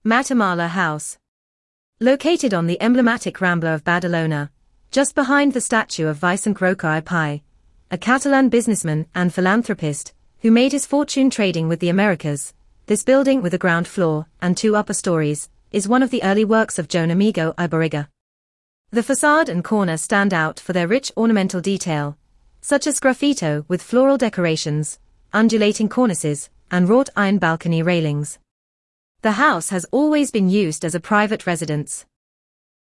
Matamala House. Located on the emblematic Rambla of Badalona, just behind the statue of Vicente Roca i Pi, a Catalan businessman and philanthropist who made his fortune trading with the Americas, this building with a ground floor and 2 upper stories is one of the early works of Joan Amigó i Barriga. The facade and corner stand out for their rich ornamental detail, such as sgraffito with floral decorations, undulating cornices, and wrought iron balcony railings. The house has always been used as a private residence.